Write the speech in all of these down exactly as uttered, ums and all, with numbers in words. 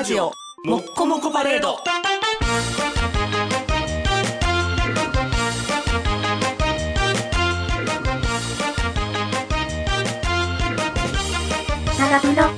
ジオもっこもこパレード。 タラプロ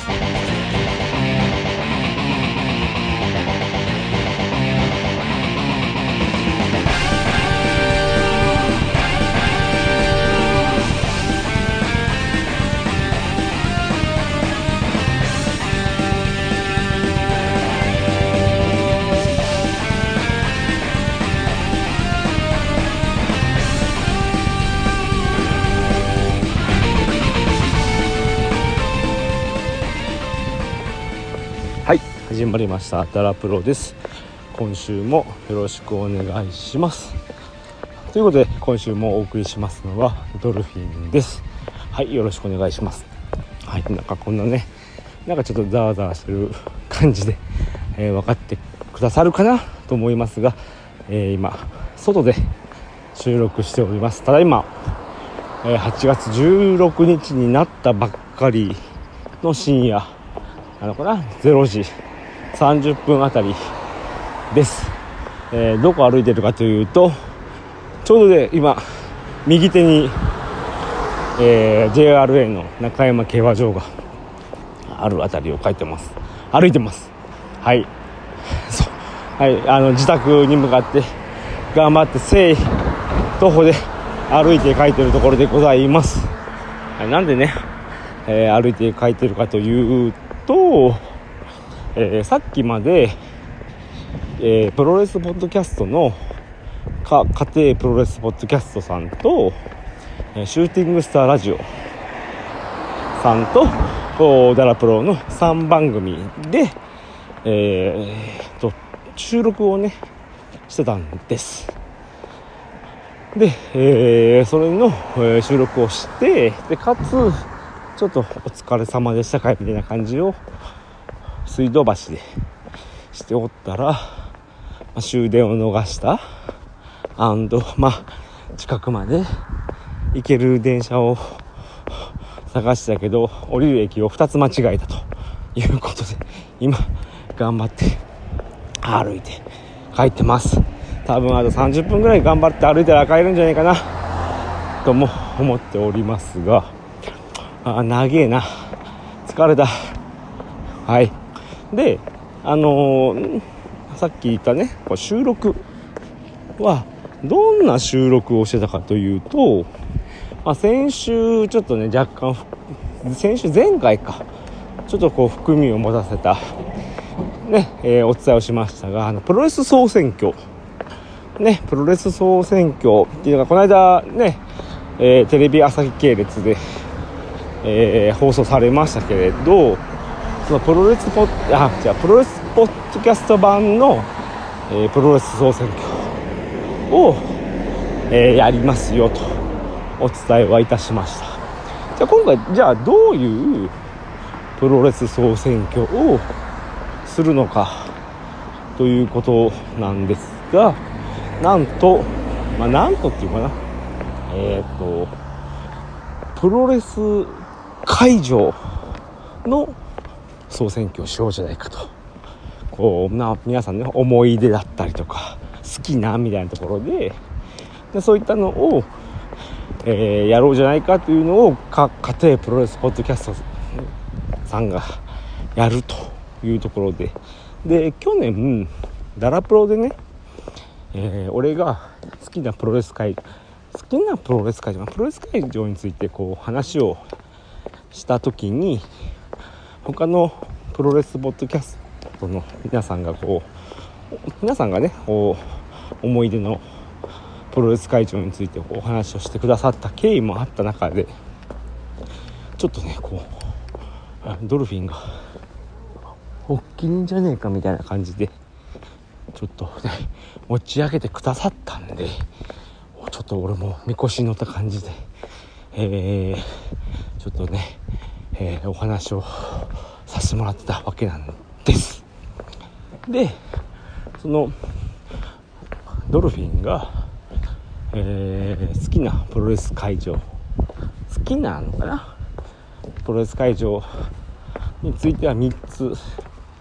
はい、始まりましたタラプロです。今週もよろしくお願いします。ということで今週もお送りしますのはドルフィンです。はい、よろしくお願いします。はい、なんかこんなね、なんかちょっとザワザワしてる感じで、えー、分かってくださるかなと思いますが、えー、今外で収録しております。ただいま、えー、はちがつじゅうろくにちになったばっかりの深夜なのかな、れいじさんじゅっぷんあたりです。えー、どこ歩いてるかというと、ちょうどで今右手に、えー、ジェイアールエー の中山競馬場があるあたりを書いてます。歩いてます。はい、そう、はい、あの自宅に向かって頑張って誠意徒歩で歩いて書いてるところでございます。はい、なんでね、えー、歩いて書いてるかというと、えー、さっきまで、えー、プロレスポッドキャストのか家庭プロレスポッドキャストさんと、えー、シューティングスターラジオさんとダラプロのさんばんぐみで、えー、と収録をねしてたんです。で、えー、それの、えー、収録をして、でかつちょっとお疲れ様でしたかいみたいな感じを水道橋でしておったら、まあ、終電を逃したアンド、まあ、近くまで行ける電車を探したけど降りる駅をふたつ間違えたということで、今頑張って歩いて帰ってます。多分あとさんじゅっぷんぐらい頑張って歩いたら帰るんじゃないかなとも思っておりますが、あ、長えな、疲れた。はい。で、あのー、さっき言ったね、収録はどんな収録をしてたかというと、まあ、先週ちょっとね若干先週前回かちょっとこう含みを持たせたね、えー、お伝えをしましたが、あのプロレス総選挙ね、プロレス総選挙っていうのがこの間ね、えー、テレビ朝日系列でえー、放送されましたけれど、そのプロレスポッあじゃあプロレスポッドキャスト版の、えー、プロレス総選挙を、えー、やりますよとお伝えはいたしました。じゃあ今回じゃあどういうプロレス総選挙をするのかということなんですが、なんとまあなんとっていうかな、えっとプロレス会場の総選挙をしようじゃないかと、こうな皆さんね思い出だったりとか好きなみたいなところ で, でそういったのを、えー、やろうじゃないかというのをか家庭プロレスポッドキャストさんがやるというところで、で去年ダラプロでね、えー、俺が好きなプロレス会好きなプロレス会場プロレス会場についてこう話をした時に、他のプロレスポッドキャストの皆さんがこう皆さんがねこう思い出のプロレス会場についてお話をしてくださった経緯もあった中で、ちょっとねこうドルフィンがおっきりんじゃねえかみたいな感じでちょっとね持ち上げてくださったんで、ちょっと俺もみこしに乗った感じで、えー、ちょっとね、えー、お話をさせてもらってたわけなんです。で、そのドルフィンが、えー、好きなプロレス会場好きなのかなプロレス会場についてはみっつ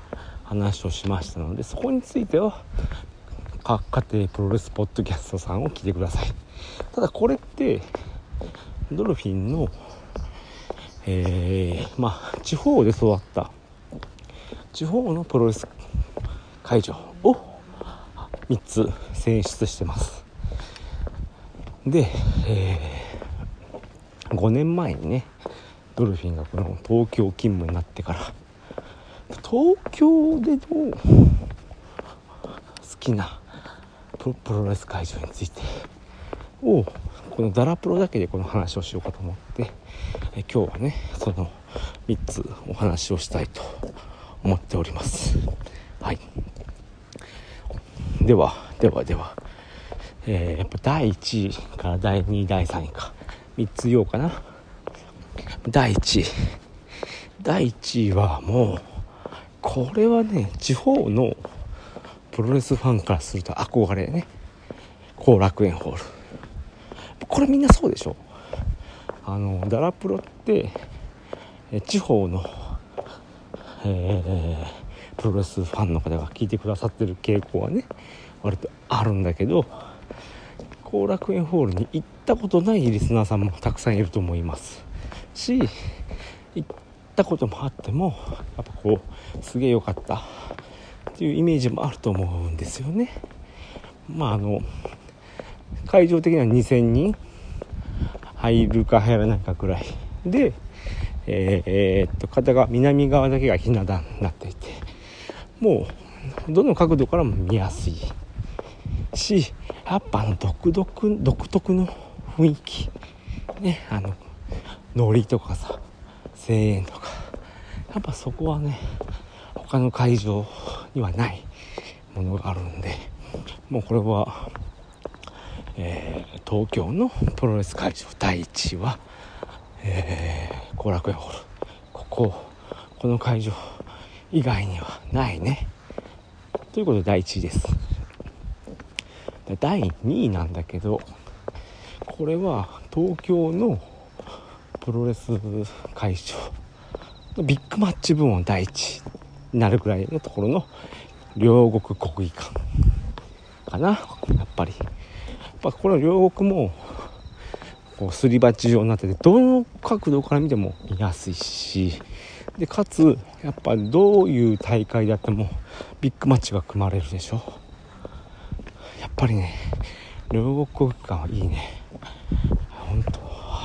話をしましたので、そこについては各家庭プロレスポッドキャストさんを聞いてください。ただこれってドルフィンの、えー、まあ地方で育った地方のプロレス会場をみっつ選出してます。で、えー、ごねんまえにねドルフィンがこの東京勤務になってから、東京での好きなプ ロ, プロレス会場についてをこのダラプロだけでこの話をしようかと思って、え今日はねそのみっつお話をしたいと思っております。はい。ではではでは、えー、やっぱだいいちいからだいにいだいさんいかみっつ言おうかな。だいいちいだいいちいはもうこれはね地方のプロレスファンからすると憧れね、後楽園ホール。これみんなそうでしょ。あのダラプロってえ地方の、えー、プロレスファンの方が聞いてくださってる傾向はね割とあるんだけど、後楽園ホールに行ったことないリスナーさんもたくさんいると思いますし、行ったこともあってもやっぱこうすげえ良かったっていうイメージもあると思うんですよね。まああの会場的にはにせんにん入るか入らないかくらいで、えーえー、っと片側南側だけがひな壇になっていて、もうどの角度からも見やすいし、やっぱあの独特独特の雰囲気ね、あのノリとかさ声援とか、やっぱそこはね他の会場にはないものがあるんで、もうこれは、えー、東京のプロレス会場だいいちいは、えー、後楽園ホール、こここの会場以外にはないねということでだいいちいです。だいにいなんだけど、これは東京のプロレス会場ビッグマッチ部門だいいちになるぐらいのところの両国国技館かな。やっぱりやっぱこの両国もこうすり鉢状になってて、どの角度から見ても見やすいし、でかつやっぱどういう大会であってもビッグマッチが組まれるでしょ。やっぱりね両国国技館はいいね。本当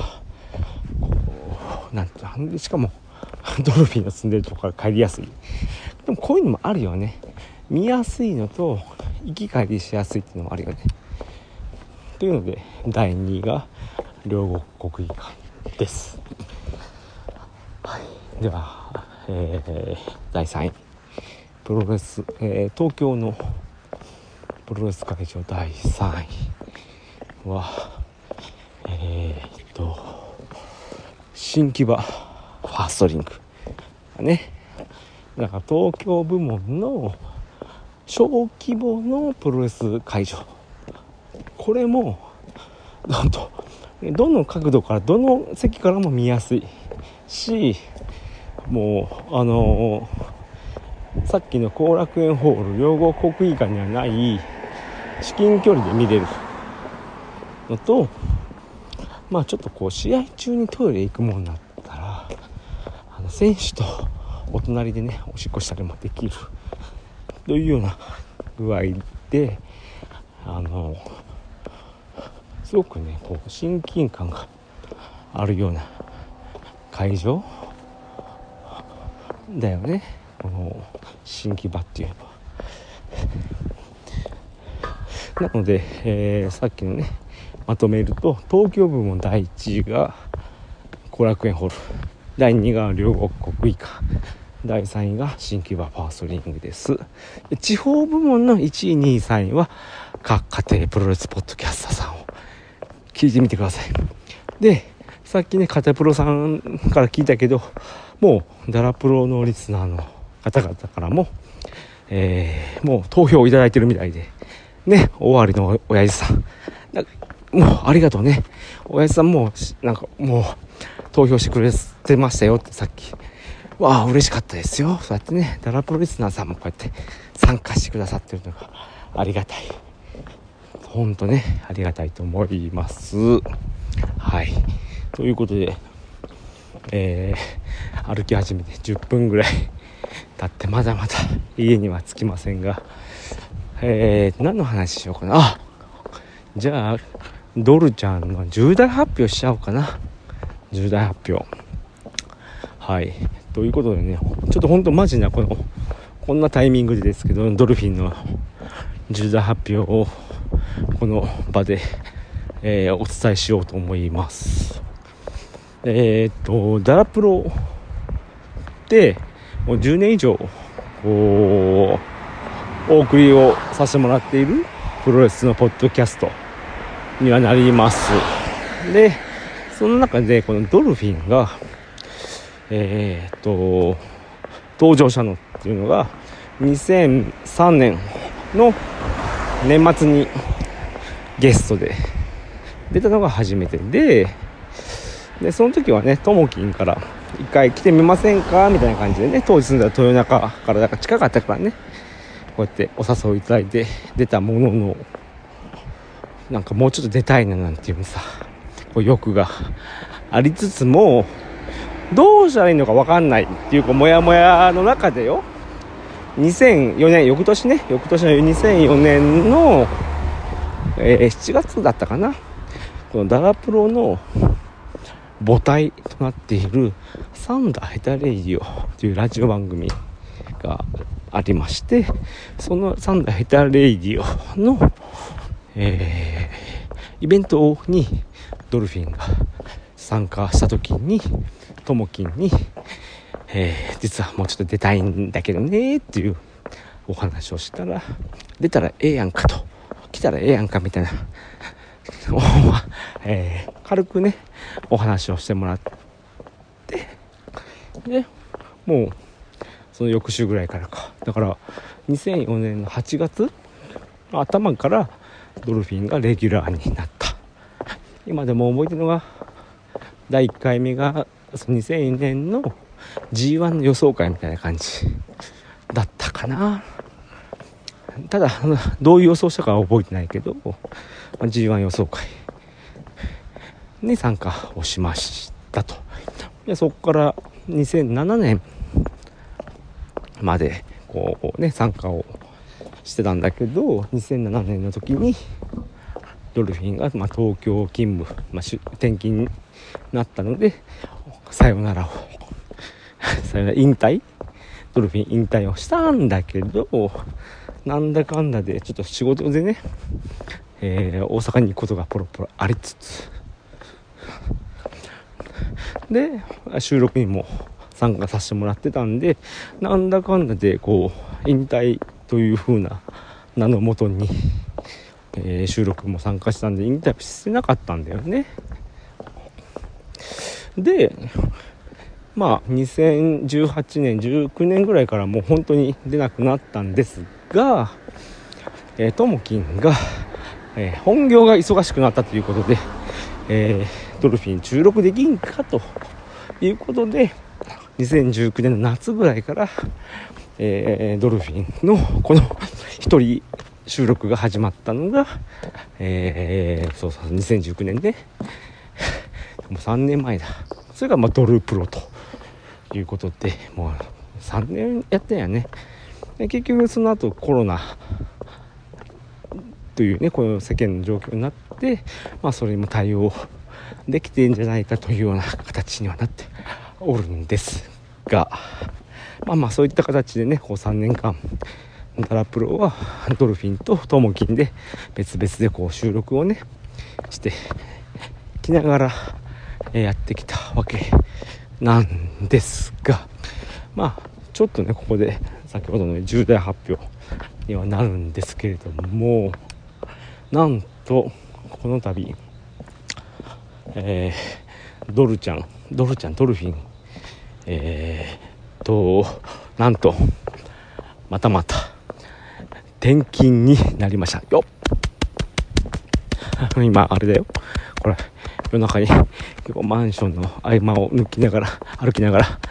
こうなんてなんで、しかもドルフィンの住んでるところから帰りやすい。でもこういうのもあるよね。見やすいのと行き帰りしやすいっていうのもあるよね。というのでだいにいが両国国技館です。はい、では、えー、だいさんいプロレス、えー、東京のプロレス会場だいさんいはえー、っと新木場ファーストリングね。だから東京部門の小規模のプロレス会場、これもなんとどの角度からどの席からも見やすいし、もうあのー、さっきの後楽園ホール両国国技館にはない至近距離で見れるのと、まあちょっとこう試合中にトイレ行くもんになったらあの選手とお隣でねおしっこしたりもできるというような具合で、あのすごくねこう親近感があるような会場だよね、この新木場っていうのは。なので、えー、さっきのねまとめると、東京部門だいいちいが後楽園ホール、だいにいが両国国技館、だいさんいが新木場ファーストリングです。で地方部門のいちいにいさんいは各家庭プロレスポッドキャスターさんを聞いてみてください。でさっきねカタプロさんから聞いたけど、もうダラプロのリスナーの方々からも、えー、もう投票いただいてるみたいでね、終わりの親父さんもうありがとうね、親父さんもなんかもう投票してくれてましたよってさっきわあ嬉しかったですよ。そうやってねダラプロリスナーさんもこうやって参加してくださってるのがありがたい、ほんとねありがたいと思います。はい、ということで、えー、歩き始めてじゅっぷんぐらい経ってまだまだ家には着きませんが、えー、何の話しようかな。あ、じゃあドルちゃんの重大発表しちゃおうかな。重大発表、はい、ということでね、ちょっとほんとマジなこのこんなタイミングでですけど、ドルフィンの重大発表をこの場で、えー、お伝えしようと思います。えー、っとダラプロってもうじゅうねん以上こうお送りをさせてもらっているプロレスのポッドキャストにはなります。でその中でこのドルフィンがえー、っと登場したのっていうのがにせんさんねんの年末にゲストで出たのが初めてで、でその時はねともきんから一回来てみませんかみたいな感じでね、当時住んでた豊中からだから近かったからね、こうやってお誘いいただいて出たものの、なんかもうちょっと出たいななんていうさこう欲がありつつもどうしたらいいのか分かんないっていうかモヤモヤの中でよ、にせんよねん翌年ね翌年のにせんよねんの、えー、しちがつだったかな、このダラプロの母体となっているサンダーヘタレイディオというラジオ番組がありまして、そのサンダーヘタレイディオの、えー、イベントにドルフィンが参加した時にともきんに、えー、実はもうちょっと出たいんだけどねっていうお話をしたら、出たらええやんかと、来たらええやんかみたいなえー、軽くねお話をしてもらって、でもうその翌週ぐらいからか、だからにせんよねんのはちがつ頭からドルフィンがレギュラーになった。今でも覚えてるのがだいいっかいめがにせんよねんの ジーワン の予想会みたいな感じだったかな。ただどういう予想したかは覚えてないけど ジーワン 予想会に参加をしましたと。でそこからにせんななねんまでこうね参加をしてたんだけど、にせんななねんの時にドルフィンが、まあ、東京勤務、まあ、転勤になったのでさよならをさよなら引退ドルフィン引退をしたんだけど、なんだかんだでちょっと仕事でね、えー、大阪に行くことがポロポロありつつで収録にも参加させてもらってたんで、なんだかんだでこう引退という風な名のもとに、えー、収録も参加したんで引退してなかったんだよね。でまあにせんじゅうはちねんじゅうきゅうねんぐらいからもう本当に出なくなったんですが、えー、ともきんが、えー、本業が忙しくなったということで、えー、ドルフィン収録できんかということでにせんじゅうきゅうねんの夏ぐらいから、えー、ドルフィンのこの一人収録が始まったのが、えー、そうそうにせんじゅうきゅうねんでもうさんねんまえだ。それがまあドルプロということでもうさんねんやってんやね。で結局その後コロナというねこの世間の状況になって、まあ、それにも対応できてんじゃないかというような形にはなっておるんですが、まあまあそういった形でねこうさんねんかんダラプロはドルフィンとトモキンで別々でこう収録をねしてきながらやってきたわけなんですが、まあちょっとねここで先ほどの重大発表にはなるんですけれども、なんとこの度、えー、ドルちゃんドルちゃんドルフィンえーとなんとまたまた転勤になりましたよ今あれだよこれ夜中に結構マンションの合間を抜きながら歩きながら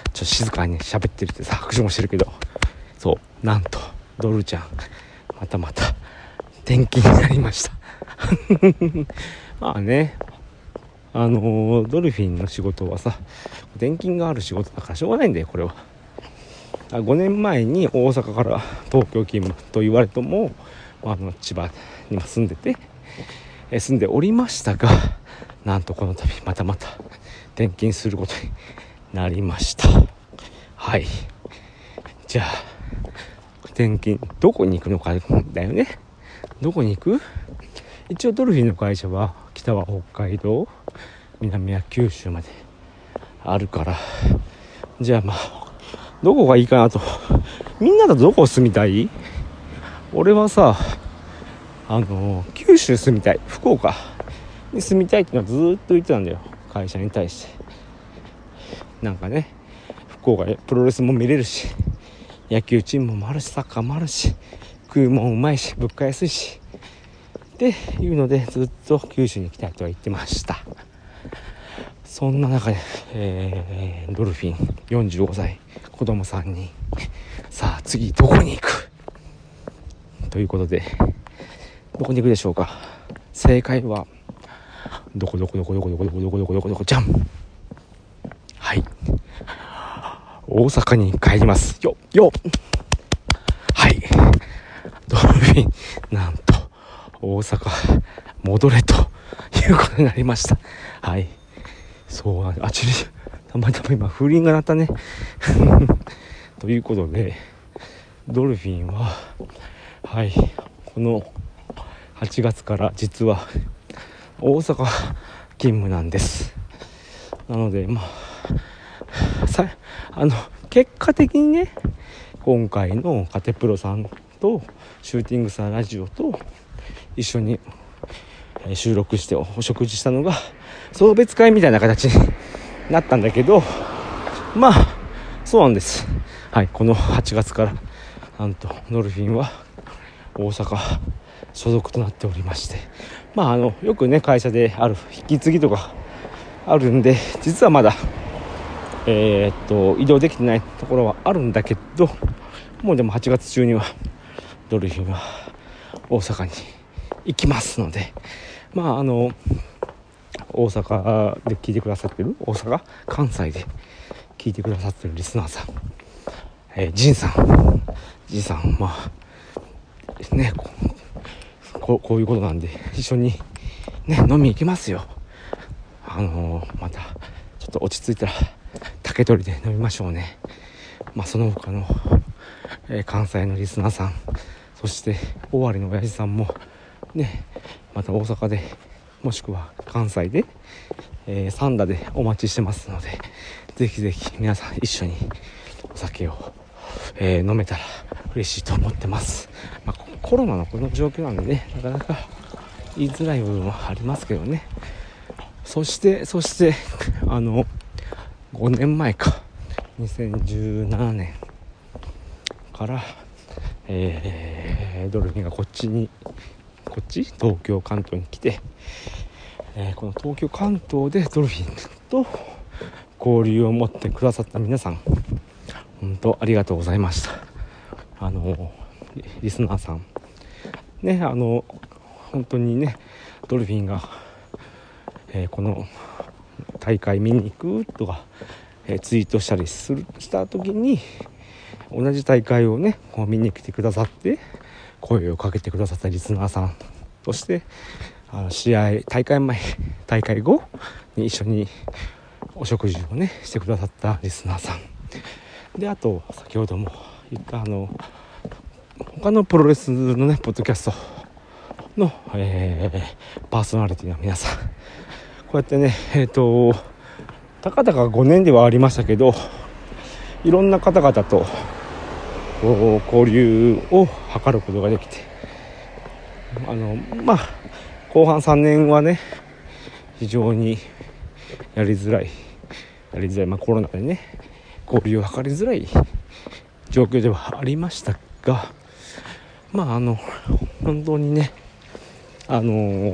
ちょっと静かに喋ってるってさ、拍手もしてるけど、そうなんとドルちゃんまたまた転勤になりましたまあね、あのー、ドルフィンの仕事はさ、転勤がある仕事だからしょうがないんだよこれは。ごねんまえに大阪から東京勤務と言われても、あの千葉にも住んでて、え住んでおりましたが、なんとこの度またまた転勤することになりました。はい、じゃあ転勤どこに行くのかだよね。どこに行く？一応ドルフィンの会社は北は北海道、南は九州まであるから、じゃあまあどこがいいかなと。みんなだとどこ住みたい？俺はさ、あの九州住みたい、福岡に住みたいってのはずーっと言ってたんだよ、会社に対して。なんかね、福岡でプロレスも見れるし、野球チームもあるし、サッカーもあるし、食うもんうまいし、物価安いしっていうので、ずっと九州に行きたいとは言ってました。そんな中で、えー、ドルフィンよんじゅうごさい、子供さんにん、さあ次どこに行くということで、どこに行くでしょうか。正解はどこどこどこどこどこどこどこどこどこどこじゃん。はい、大阪に帰りますよよ。はい、ドルフィンなんと大阪戻れということになりました。はい、そうなんで、あちりたまたま今風鈴が鳴ったねということで、ドルフィンははいこのはちがつから実は大阪勤務なんです。なのでまあさあの結果的にね、今回のカテプロさんとシューティングスターラジオと一緒に収録してお食事したのが送別会みたいな形になったんだけど、まあそうなんです。はい、このはちがつからなんとドルフィンは大阪所属となっておりまして、まああのよくね会社である引き継ぎとかあるんで、実はまだえー、っと移動できてないところはあるんだけど、もうでもはちがつ中にはドルフィンは大阪に行きますので、まああの大阪で聞いてくださってる、大阪関西で聞いてくださってるリスナーさん、えー、ジンさんジンさんまあねこここういうことなんで一緒にね飲み行きますよ。あのー、またちょっと落ち着いたら竹取で飲みましょうね。まあその他の、えー、関西のリスナーさん、そして尾張の親父さんもね、また大阪でもしくは関西で、えー、三田でお待ちしてますので、ぜひぜひ皆さん一緒にお酒を、えー、飲めたら嬉しいと思ってます。まあ、コロナのこの状況なんでね、なかなか言いづらい部分はありますけどね。そしてそしてあのごねんまえかにせんじゅうななねんから、えー、ドルフィンがこっちにこっち東京関東に来て、えー、この東京関東でドルフィンと交流を持ってくださった皆さん、本当ありがとうございました。あのリスナーさんね、あの本当にねドルフィンが、えー、この大会見に行くとか、えー、ツイートしたりするした時に同じ大会をねこう見に来てくださって声をかけてくださったリスナーさん、そしてあの試合大会前大会後に一緒にお食事をねしてくださったリスナーさんで、あと先ほども言ったあの他のプロレスのねポッドキャストの、えー、パーソナリティの皆さん、こうやってねえっとたかだかごねんではありましたけど、いろんな方々と交流を図ることができて、あのまあ後半さんねんはね非常にやりづらいやりづらい、まあ、コロナでね交流を図りづらい状況ではありましたが、まああの本当にねあのー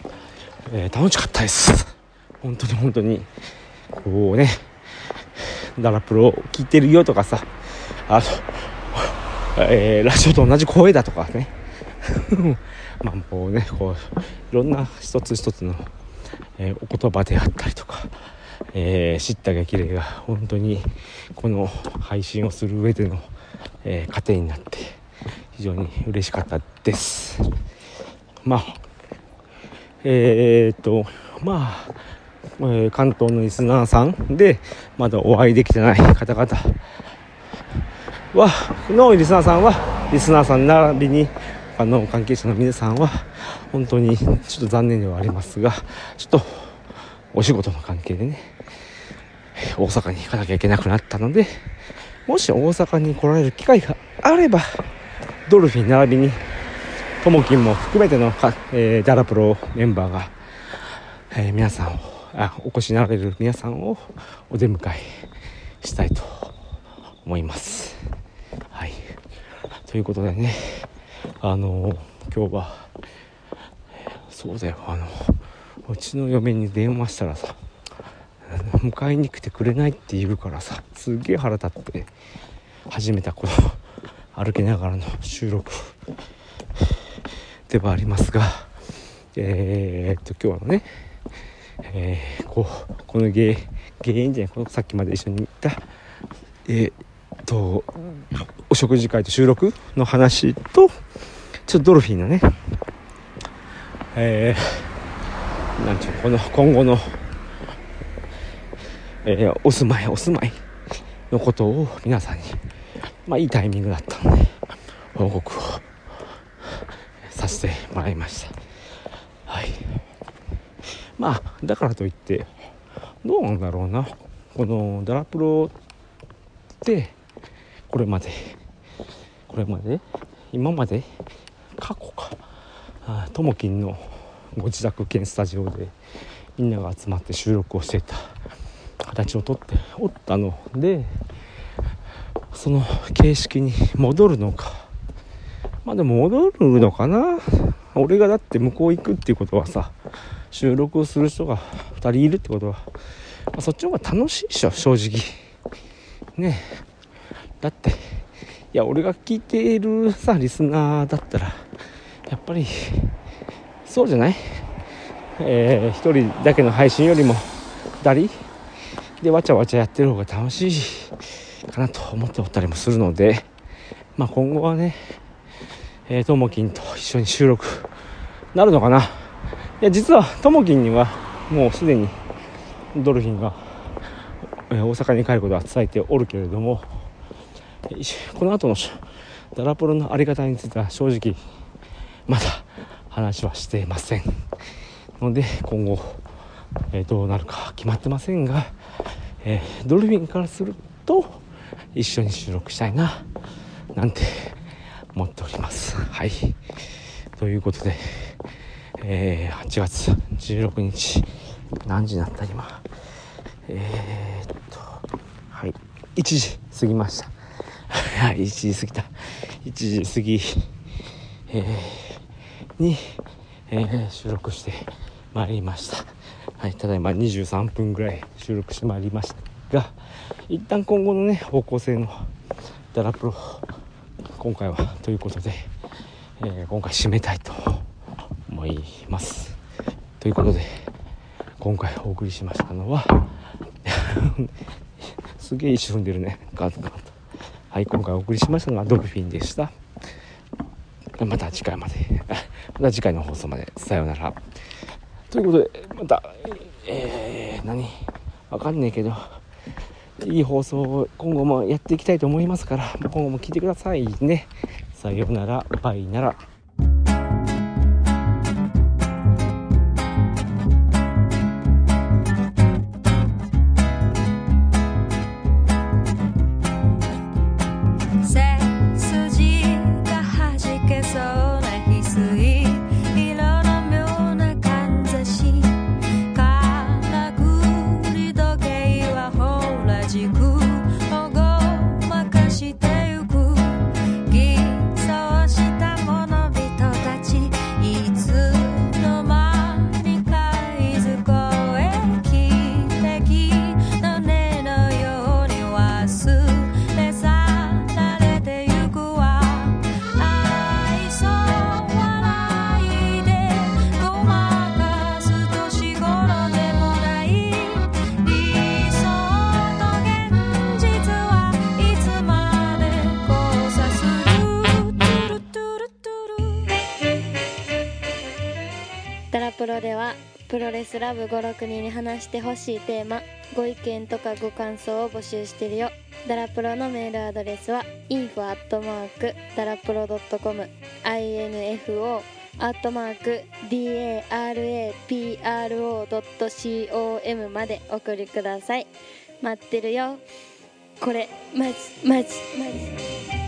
えー、楽しかったです。本当に本当にこうねダラプロを聞いてるよとかさ、あの、えー、ラジオと同じ声だとかねまあもうねこういろんな一つ一つの、えー、お言葉であったりとか、えー、知った激励が本当にこの配信をする上での、えー、糧になって非常に嬉しかったです。まあえー、っとまあ、えー、関東のリスナーさんでまだお会いできてない方々はのリスナーさんはリスナーさん並びにあの関係者の皆さんは本当にちょっと残念ではありますが、ちょっとお仕事の関係でね大阪に行かなきゃいけなくなったので、もし大阪に来られる機会があればドルフィン並びにともきんも含めての、えー、ダラプロメンバーが、えー、皆さんをあお越しになられる皆さんをお出迎えしたいと思います。はい、ということでね、あの今日はそうだよ、あのうちの嫁に電話したらさ、迎えに来てくれないって言うからさ、すげえ腹立って始めたこの歩きながらの収録ではありますが、えー、っと今日のね、えー、こうこの芸芸人じゃないこのさっきまで一緒に行ったえー、っとお食事会と収録の話とちょっとドルフィンのね、えー、なんていうのこの今後の、えー、お住まいお住まいのことを皆さんに、まあいいタイミングだったので報告をさせてもらいました。はい。まあだからといってどうなんだろうな、このダラプロってこれまでこれまで今まで過去かともきんのご自宅兼スタジオでみんなが集まって収録をしていた形をとっておったので、その形式に戻るのか、まあでも戻るのかな。俺がだって向こう行くっていうことはさ、収録をする人がふたりいるってことは、まあ、そっちの方が楽しいでしょ正直ね。だっていや俺が聞いているさリスナーだったらやっぱりそうじゃない、えー、一人だけの配信よりもふたりでわちゃわちゃやってる方が楽しいかなと思っておったりもするので、まあ今後はねえー、ともきんと一緒に収録なるのかな。いや実はともきんにはもうすでにドルフィンが、えー、大阪に帰ることは伝えておるけれども、この後のダラプロのあり方については正直まだ話はしていませんので、今後、えー、どうなるか決まってませんが、えー、ドルフィンからすると一緒に収録したいななんて思っております。はい、ということで、えー、はちがつじゅうろくにち何時になった今、えー、っとはいいちじ過ぎましたはい、いちじ過ぎたいちじ過ぎ、えー、に、えー、収録してまいりました。はい、ただいまにじゅうさんぷんぐらい収録してまいりましたが、一旦今後のね方向性のダラプロ今回はということで、えー、今回締めたいと思います。ということで今回お送りしましたのはすげえ一瞬踏んでるねガーッガーッと。はい、今回お送りしましたのはドルフィンでした。また次回までまた次回の放送までさようならということで、またえー、何わかんねえけどいい放送を今後もやっていきたいと思いますから、今後も聞いてくださいね。さようなら、バイなら。 してゆく偽装したものスラブごろくにんに話してほしいテーマ、ご意見とかご感想を募集してるよ。ダラプロのメールアドレスは インフォ アットマーク ダラプロ ドットコム インフォ アットマーク ダラプロ ドットコム まで送りください。待ってるよ。これマジマジマジ